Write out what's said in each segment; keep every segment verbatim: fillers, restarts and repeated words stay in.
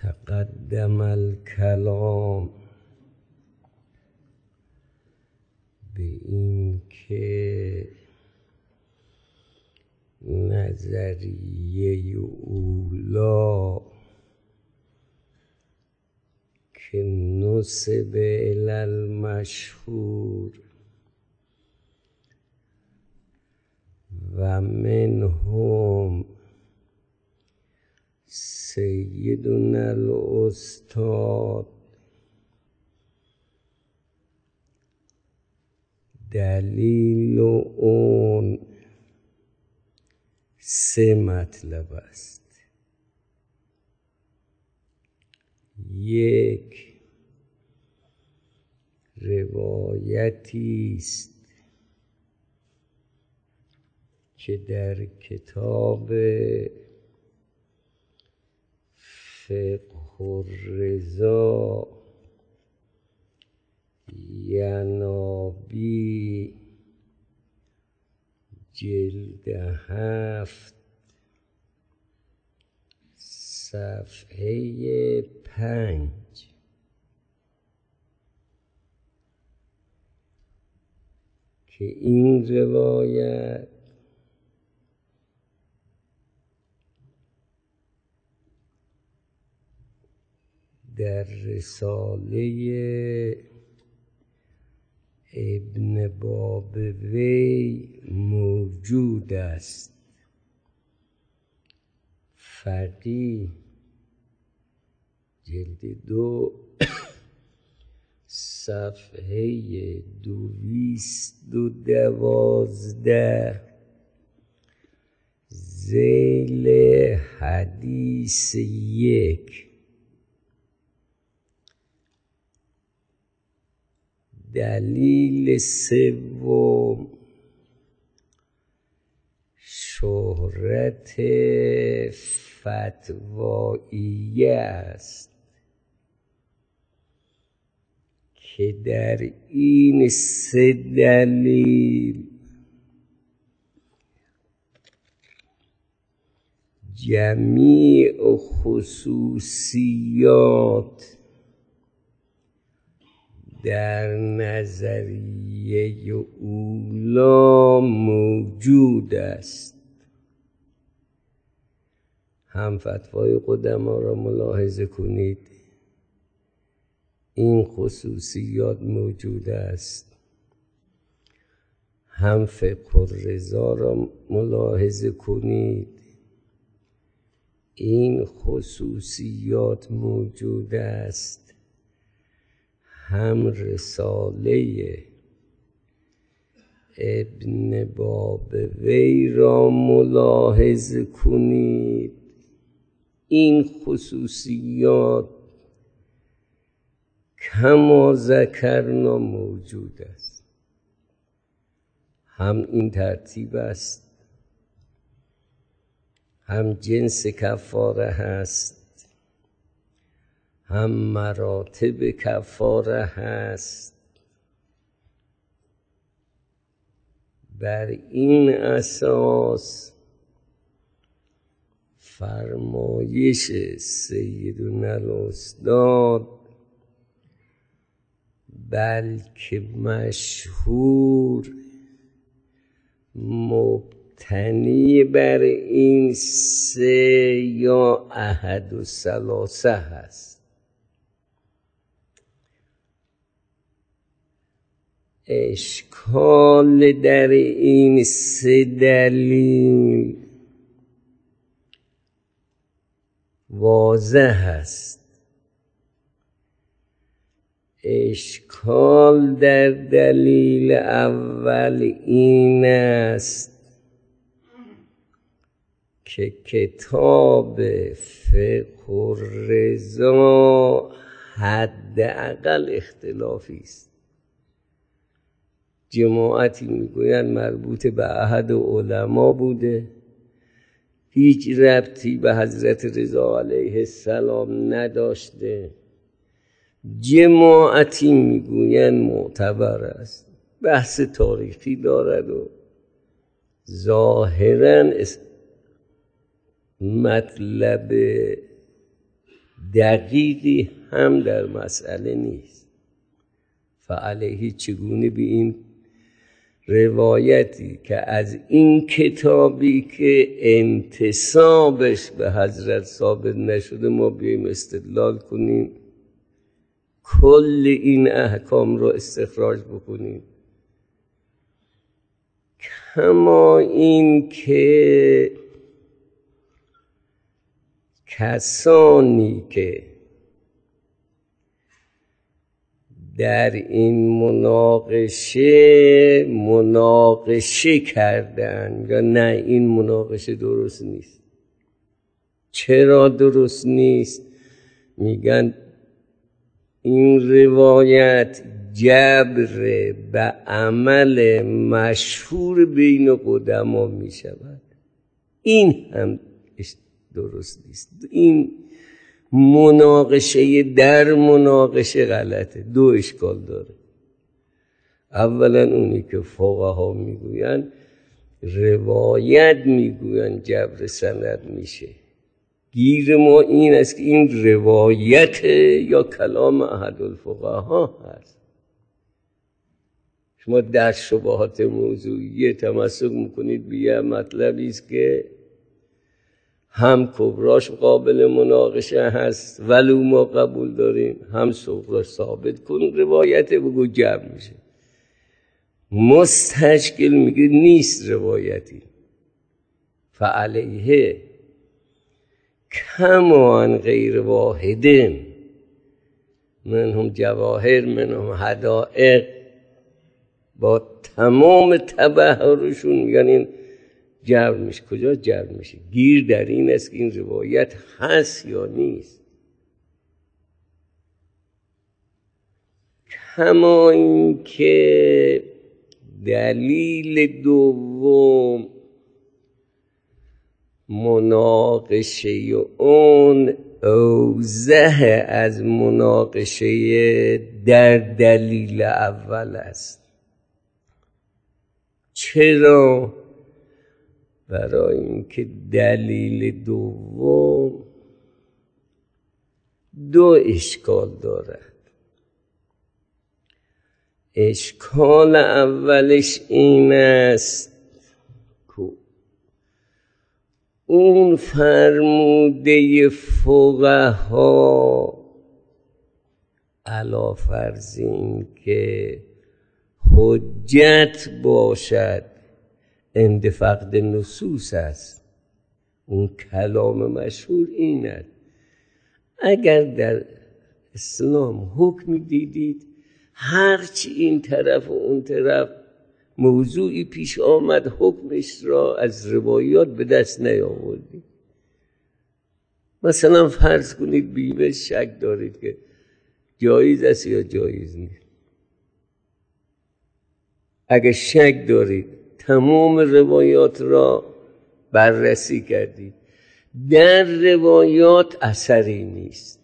تقدم الکلام به این که نظریه اولا که نسب الی المشهور و منهم سیدنا الاستاد دلیل اون سه مطلب است. یک، روایتی است که در کتاب فقه الرضا ینابی جلد هفت صفحه پنج که این روایت در رساله ابن بابوی موجود است. فقیه جلد دو صفحه دویست و دوازده ذیل حدیث یک. دلیل سوم شهرت فتواییه است که در این سه دلیل جمیع خصوصیات در نظریه اولا موجود است. هم فتوای قدما را ملاحظه کنید، این خصوصیات موجود است. هم فقه الرضا را ملاحظه کنید، این خصوصیات موجود است. هم رساله ابن بابوی را ملاحظه کنید، این خصوصیات کما ذکرنا موجود است. هم این ترتیب است، هم جنس کفاره هست، هم مراتب کفاره هست. بر این اساس فرمایش سیدنا الاستاد بلکه مشهور مبتنی بر این سه یا احد و ثلاثه هست. اشکال در این سه دلیل واضح است. اشکال در دلیل اول این است که کتاب فقه الرضا حداقل اختلافی است. جماعتی میگویند مربوط به احد علما بوده، هیچ ربطی به حضرت رضا علیه السلام نداشته. جماعتی میگویند معتبر است، بحث تاریخی دارد و ظاهراً مطلب دقیقی هم در مسئله نیست. فعلیه چگونه به این روایتی که از این کتابی که انتسابش به حضرت ثابت نشده ما بیاییم استدلال کنیم، کل این احکام رو استخراج بکنیم؟ کما این که کسانی که در این مناقشه مناقشه کردن یا نه این مناقشه درست نیست. چرا درست نیست؟ میگن این روایت جبر به عمل مشهور بین قدما می شود. این هم درست نیست. این مناقشه در مناقشه غلطه. دو اشکال داره. اولا اونی که فقها میگوین روایت میگوین جبر سند میشه. گیر ما این است که این روایت یا کلام احد الفقها هست. شما در شبهات موضوعی تمسک میکنید به یه مطلبی است که هم کبراش قابل مناقشه هست ولو ما قبول داریم، هم صغراش ثابت کن روایت بگو جبر میشه. مستشکل میگه نیست روایتی. فعلیه کمان غیر واحدن منهم جواهر منهم حدائق، با تمام تبحرشون میگن این جبر میشه. کجا جبر میشه؟ گیر در این است که این روایت هست یا نیست. کما این که دلیل دوم مناقشه اون اوضح از مناقشه در دلیل اول است. چرا؟ برای اینکه دلیل دوم دو اشکال دارد. اشکال اولش این است که اون فرموده فقها علی فرض این که حجت باشد عند فقد نصوص است. اون کلام مشهور این است. اگر در اسلام حکم دیدید هرچی این طرف و اون طرف موضوعی پیش آمد حکمش را از روایات به دست نیاوردید. مثلا فرض کنید بیمه شک دارید که جایز است یا جایز نیست. اگر شک دارید تمام روایات را بررسی کردید، در روایات اثری نیست.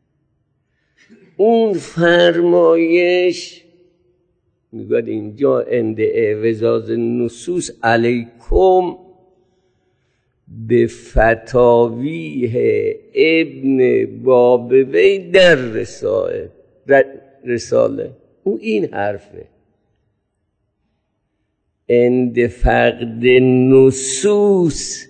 اون فرمایش میگوید اینجا عند اعوزاز نصوص علیکم به فتاویه ابن بابوی در رساله رساله او این حرفه. عند فقد نصوص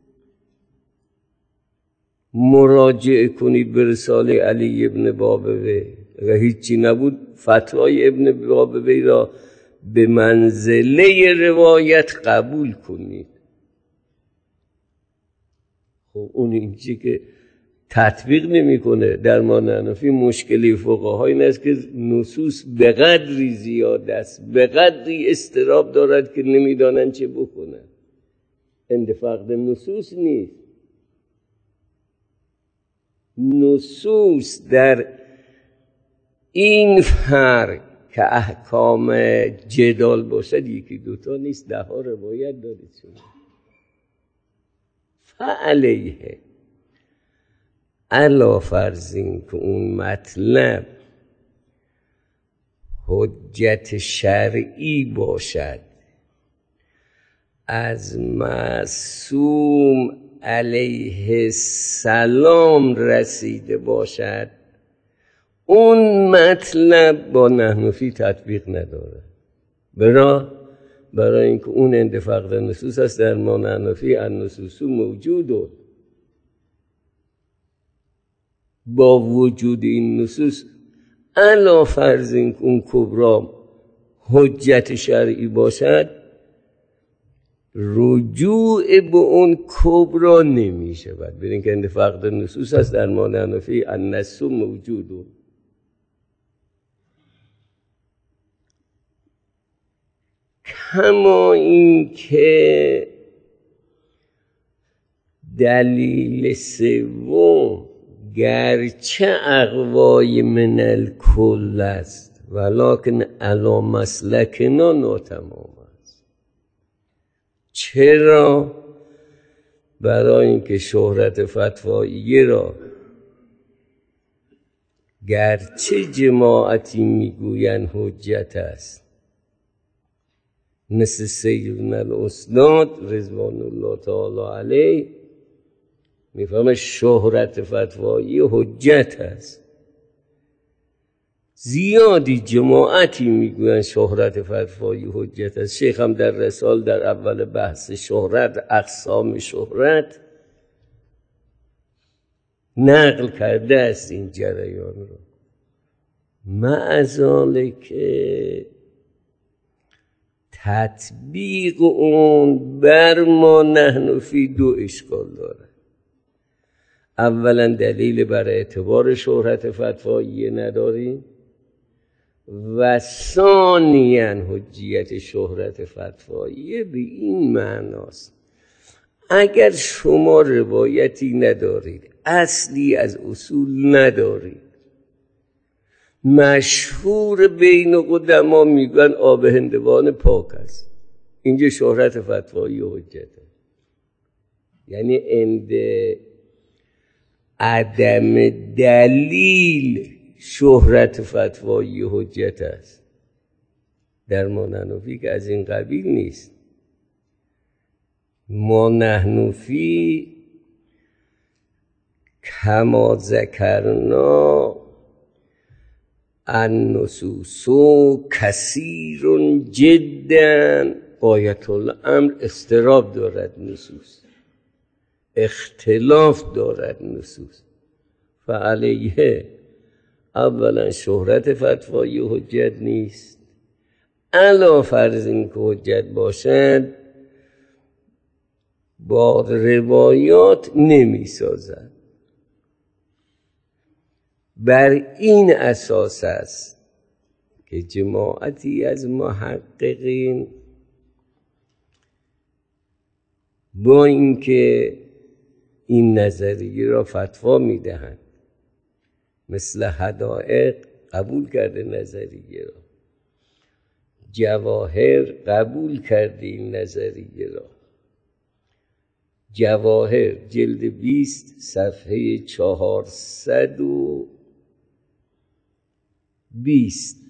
مراجعه کنید به رساله علی ابن بابوی. اگر هیچی نبود فتوای ابن بابوی را به منزله روایت قبول کنید. خب اون اینجی که تطبیق نمیکنه. در ما حنفی مشکلی فقها این است که نصوص به قدری زیاد است، به قدری اضطراب دارد که نمیدانند چه بکنند. عند فقد نصوص نیست. نصوص در این فرق که احکام جدال باشد یکی دوتا نیست، ده ها روایت دارید شما. فعلیه علا فرضین که اون مطلب حجت شرعی باشد، از معصوم علیه السلام رسیده باشد، اون مطلب با نحنفی تطبیق نداره. برای برای اینکه اون عند فقد النصوص است. در ما نحنفی النصوص موجود، با وجود این نصوص علا فرض این که اون کبرا حجت شرعی باشد، رجوع به اون کبرا نمی شود. برین که عند فقد النصوص است. در ما نحنفی النص موجود. کما این که دلیل سوم گرچه اقوای من الکل است ولکن علی مسلکنا ناتمام است. چرا؟ برای اینکه شهرت فتوایی را گرچه جماعتی میگویند حجت است، مثل سیدنا الاستاد رضوان الله تعالی علیه میفهمه شهرت فتوایی حجت است. زیادی جماعتی میگوین شهرت فتوایی حجت است. شیخ هم در رسال در اول بحث شهرت، اقسام شهرت، نقل کرده است این جریان رو. مع ذالک تطبیق اون بر ما نحنفی دو اشکال داره. اولا دلیل بر اعتبار شهرت فتوایی نداریم و ثانیاً حجیت شهرت فتوایی به این معناست اگر شما روایتی ندارید، اصلی از اصول ندارید، مشهور بین قدما میگن آب هندوان پاک است، اینجا شهرت فتوایی حجته. یعنی عند عدم دلیل شهرت فتوایی حجت است. در ما نحنفی که از این قبیل نیست. ما نحنفی کما ذکرنا النصوص کثیر جدا غایت الامر اضطراب دارد نصوص، اختلاف دارد نصوص. فعلیه اولا شهرت فتوایی حجت نیست، علا فرض این که حجت باشد با روایات نمی سازد. بر این اساس است که جماعتی از محققین با اینکه این نظریه را فتوا میدهند، مثل حدائق قبول کرده نظریه را، جواهر قبول کرده این نظریه را. جواهر جلد بیست صفحه چهارصد و بیست.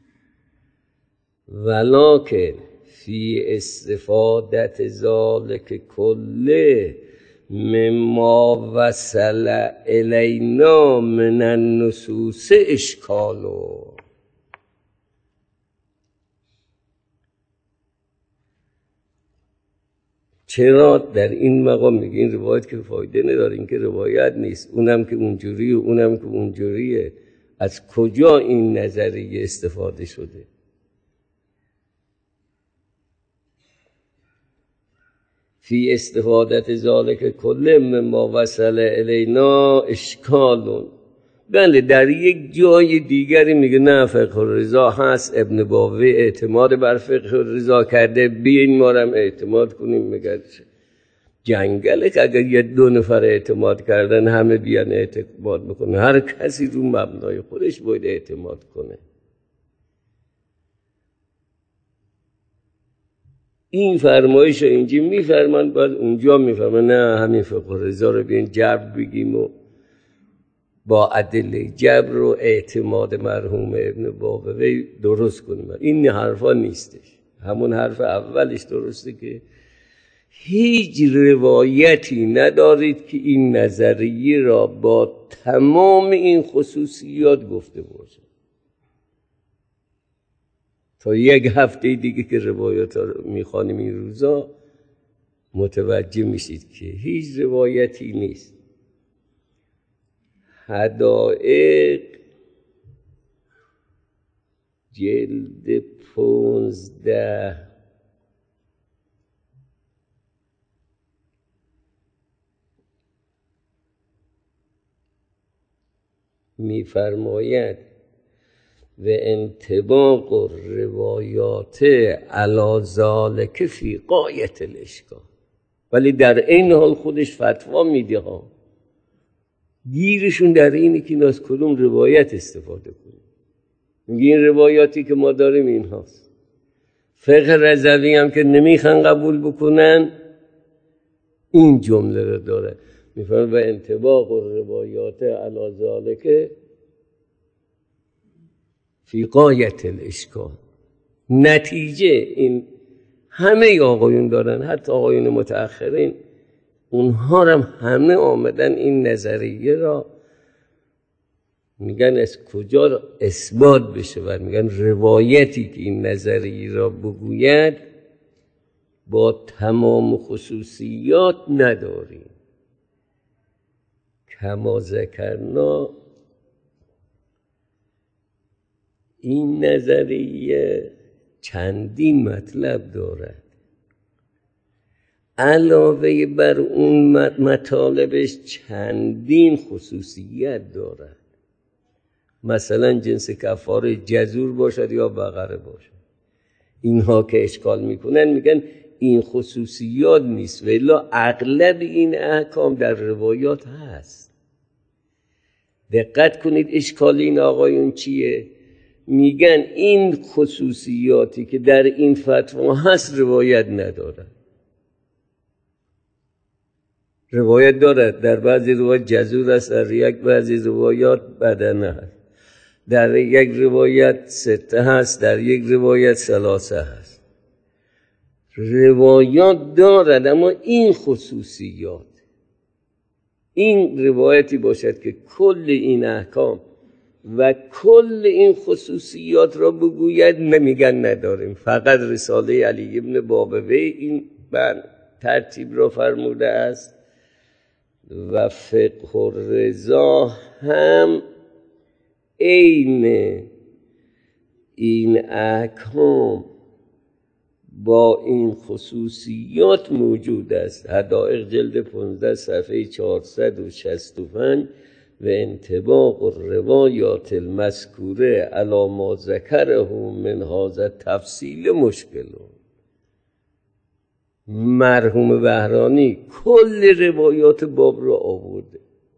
ولکن فی استفادت ذالک کله مما وصل الینا من النصوص اشکالو. چرا در این مقام میگه این روایت که فایده نداره، این که روایت نیست، اونم که اونجوری و اونم که اونجوریه، از کجا این نظریه استفاده شده؟ فی استفادت ذالک کل مما وصل الینا اشکالون. بله در یک جای دیگری میگه نه فقه الرضا هست، ابن باوی اعتماد بر فقه الرضا کرده، بیاین ما هم اعتماد کنیم. میگه جنگله که اگر یه دو نفر اعتماد کردن همه بیان اعتماد بکنه، هر کسی رو مبنای خودش باید اعتماد کنه. این فرمایش اینجا میفرمان، بعد اونجا میفرمان نه همین فقه الرضا رو بیاین جبر بگیم و با ادله جبر و اعتماد مرحوم ابن باوی درست کنیم. این حرفا نیستش. همون حرف اولش درسته که هیچ روایتی ندارید که این نظریه را با تمام این خصوصیات گفته باشد. تا یک هفته دیگه که روایات رو میخوانیم این روزا متوجه میشید که هیچ روایتی نیست. حدائق جلد پونزده میفرماید و انطباق روایات علی ذالک فی غایت الاشکال، ولی در این حال خودش فتوا میده ها. گیرشون در اینه که این از کدوم روایت استفاده کنیم. میگه این روایاتی که ما داریم این هاست. فقه رضوی هم که نمیخوان قبول بکنن این جمله رو داره، میفرماید و انطباق روایات علی ذالک فی غایت الاشکال. نتیجه این همه آقایون دارن، حتی آقایون متأخرین، اونها هم همه آمدن این نظریه را میگن از کجا اثبات بشه و میگن روایتی که این نظریه را بگوید با تمام خصوصیات نداریم. کما ذکرنا این نظریه چندین مطلب دارد، علاوه بر اون مطالبش چندین خصوصیت دارد. مثلا جنس کفاره جزور باشد یا بقره باشد. اینها که اشکال میکنن میگن این خصوصیات نیست، ولی اغلب این احکام در روایات هست. دقت کنید اشکال این آقایون چیه؟ میگن این خصوصیاتی که در این فتوا هست روایت ندارد. روایت دارد، در بعضی روایات جزور است، در یک بعضی روایات بدنه هست، در یک روایت سته هست، در یک روایت ثلاثه هست. روایات دارد، اما این خصوصیات، این روایتی باشد که کل این احکام و کل این خصوصیات را بگوید، نمیگن نداریم. فقط رساله علی ابن بابوی این بر ترتیب را فرموده است و فقه الرضا هم عین این احکام با این خصوصیات موجود است. حدائق جلد پانزده صفحه چهارصد و شصت و پنج و انطباق الروایات المذکوره علی ما ذکره من هذا تفصیل مشکل. مرحوم بهرانی کل روایات باب را آورده،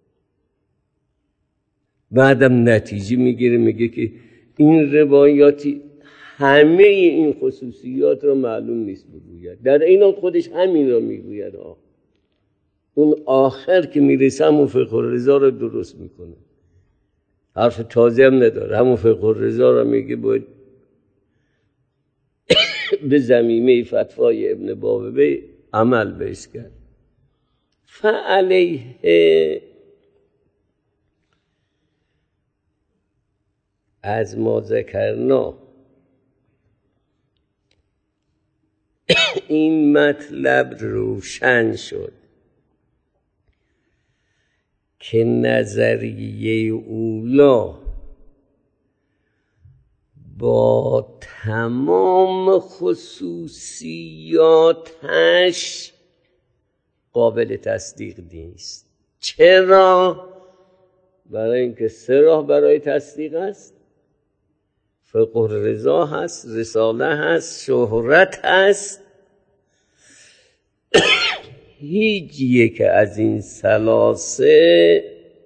بعدم نتیجه میگیره میگه که این روایاتی همه این خصوصیات را معلوم نیست بگوید، در این حال خودش همین را میگوید. آه. اون آخر که میرسه همون فقه الرضا را درست میکنه، حرف تازه هم نداره، همون فقه الرضا را میگه باید به زمینه فتوای ابن بابوی عمل بهش کرد. فعلیه از ما ذکرنا این مطلب روشن شد که نظریه اولا با تمام خصوصیاتش قابل تصدیق نیست. چرا؟ برای اینکه سه راه برای تصدیق است: فقه الرضا هست، رساله هست، شهرت هست. هیچ یک از این ثلاثه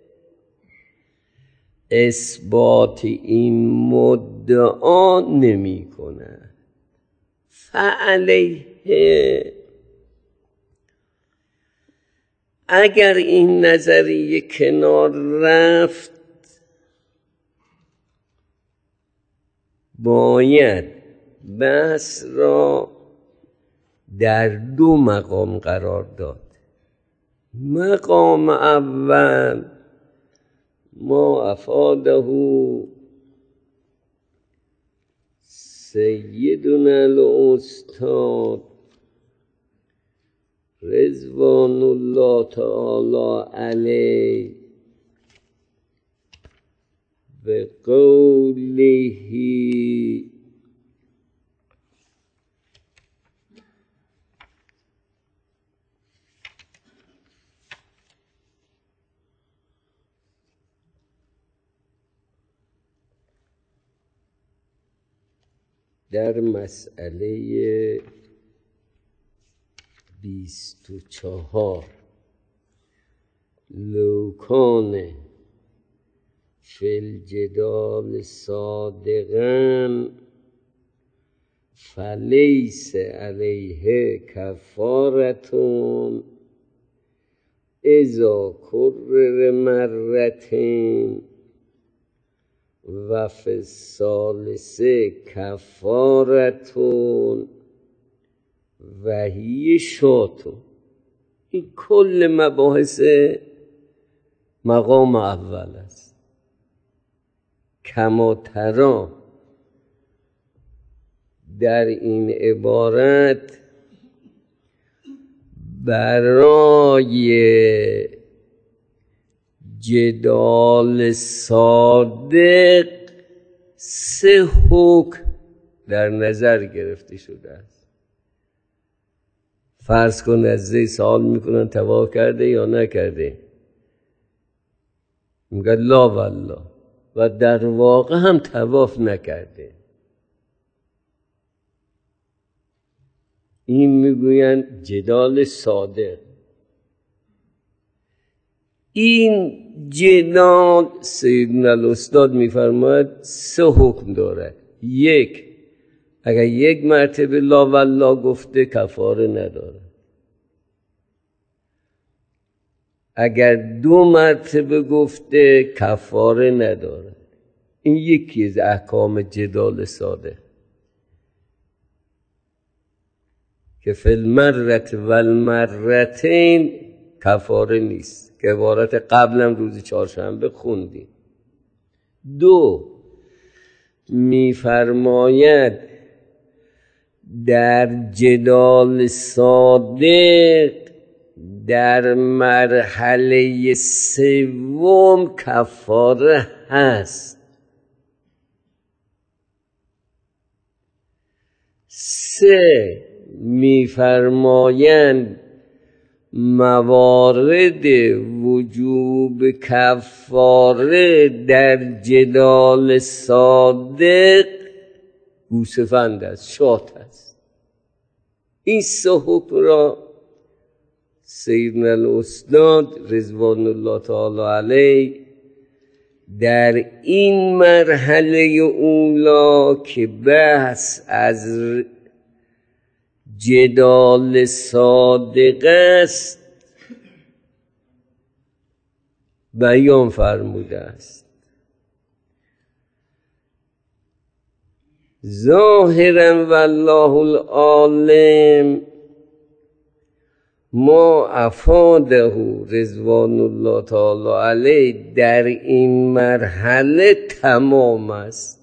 اثبات این مدعا نمی کنه. فعلیه اگر این نظریه کنار رفت، باید بحث را در دو مقام قرار داد. مقام اول ما افاده سیدنا الاستاد رضوان الله تعالی علیه به قوله در مسئله بیست و چهار لوکان فی الجدال صادقا فلیس علیه کفارتون اذا کرر مرتين و فی الثالثه کفارتون و هی شاتون. این کل مباحث مقام اول است. کما ترى در این عبارت برای جدال صادق سه حکم در نظر گرفته شده است. فرض کن از زی سوال میکنن طواف کرده یا نکرده، میگه لا والله، و در واقع هم طواف نکرده. این میگوین جدال صادق. این جدال سیدنا الاستاد میفرماید سه حکم داره. یک، اگر یک مرتبه لا والله گفته کفاره نداره. اگر دو مرتبه گفته کفاره نداره. این یکی از احکام جدال صادق که فی المرة و المرتين کفاره نیست، که عبارت قبلم روز چهارشنبه خوندیم. دو، میفرماید در جدال صادق در مرحله سوم کفاره هست. سه، میفرمایند موارد وجوب کفاره در جدال صادق گوسفند است، شات است. این سه حکم را سیدنا الاستاد رضوان الله تعالی علیه در این مرحله اولا که بحث از جدال صادق است بیان فرموده است. ظاهرا والله العالم ما افاده رضوان الله تعالی علیه در این مرحله تمام است.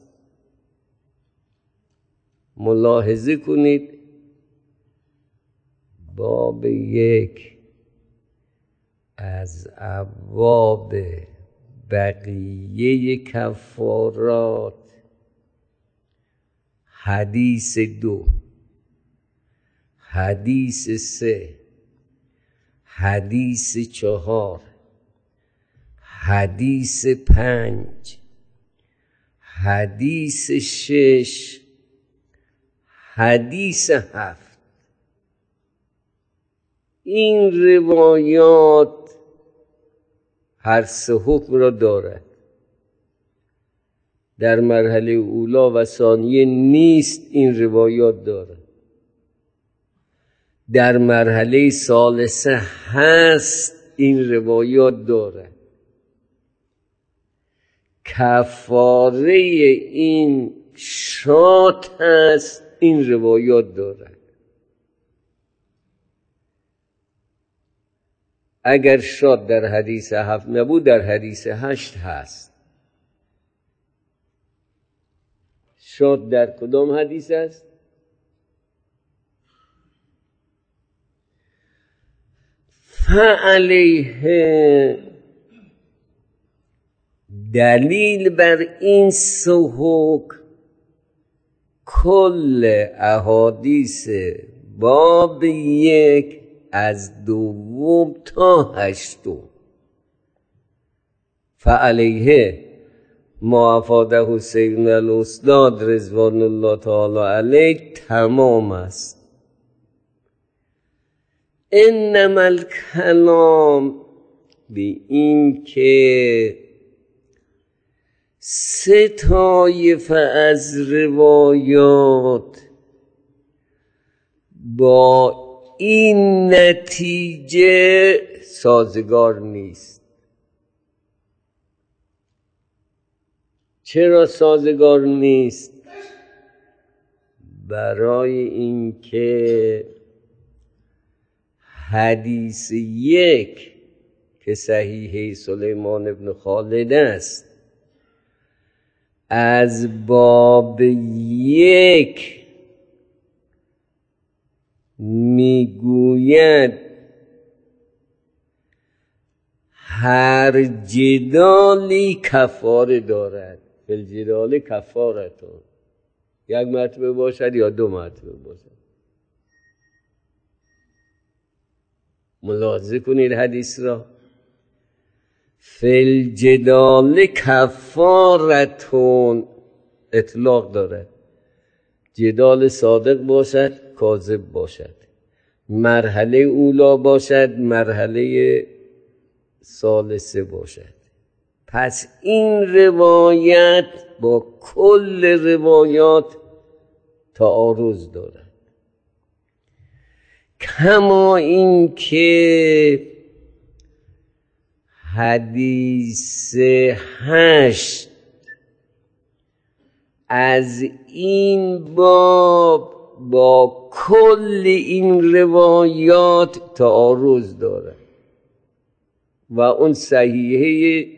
ملاحظه کنید باب یک از ابواب بقیه کفارات، حدیث دو، حدیث سه، حدیث چهار، حدیث پنج، حدیث شش، حدیث هفت. این روایات هر سه حکم را دارد. در مرحله اولا و ثانیه نیست، این روایات دارد. در مرحله ثالثه هست، این روایات دارد. کفاره این شات هست، این روایات دارد. اگر شاد در حدیث هفت نبود در حدیث هشت هست. شاد در کدام حدیث است؟ فعلیه دلیل بر این سه حکم کل احادیث باب یک از دوم تا هشتم. فعلیه ما افاده سیدنا الاستاد رضوان الله تعالی علیه تمام است. انما الکلام به این که سه طایفه از روایات با این نتیجه سازگار نیست. چرا سازگار نیست؟ برای اینکه حدیث یک که صحیح سلیمان ابن خالد است از باب یک میگوید هر جدالی کفاره دارد. فالجدال کفارتون، یک مرتبه باشد یا دو مرتبه باشد. ملاحظه کنید حدیث را. فالجدال کفارتون اطلاق دارد. جدال صادق باشد، کاذب باشد، مرحله اولا باشد، مرحله ثالثه باشد. پس این روایت با کل روایات تعارض دارد. کما این که حدیث هشت از این باب با کل این روایات تعارض دارد و اون صحیحه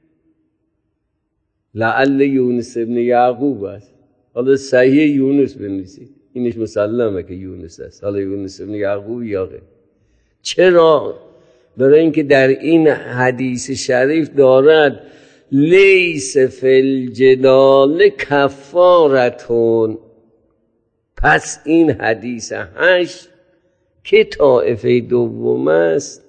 لعل یونس ابن یعقوب است. حالا صحیح یونس بنویسید، اینش مسلمه که یونس است. حالا یونس ابن یعقوب یا غیر. چرا؟ برای اینکه در این حدیث شریف دارد لیس فی الجدال کفارتون. پس این حدیث هشت که طایفه دوم است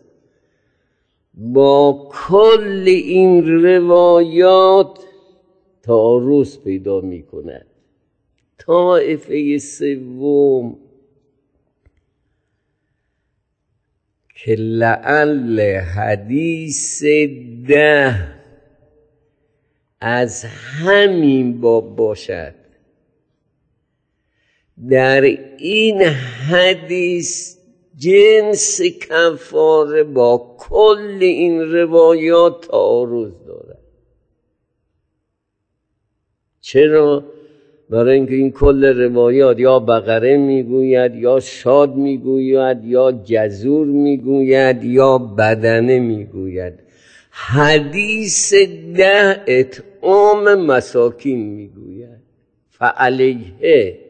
با کل این روایات تعارض پیدا می کند. طایفه سوم که لعل حدیث ده از همین باب باشد، در این حدیث جنس کفاره با کل این روایات تعارض دارد. چرا؟ برای اینکه این کل روایات یا بقره میگوید، یا شاد میگوید، یا جزور میگوید، یا بدنه میگوید. حدیث ده اطعام مساکین میگوید. فعلیه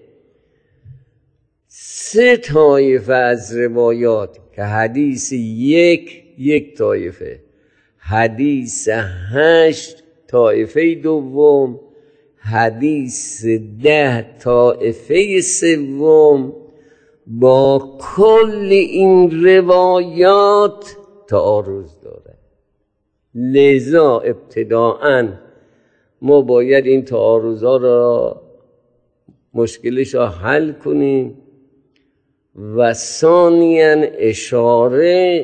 سه طایفه از روایات که حدیث یک یک طایفه، حدیث هشت طایفه دوم، حدیث ده طایفه سوم با کل این روایات تعارض داره. لذا ابتداءً ما باید این تعارضا را مشکلش را حل کنیم و ثانیاً اشاره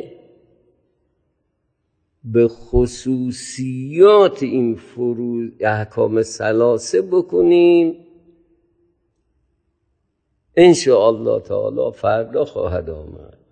به خصوصیات این فروض احکام ثلاثه بکنیم. ان شاء الله تعالی فردا خواهد آمد.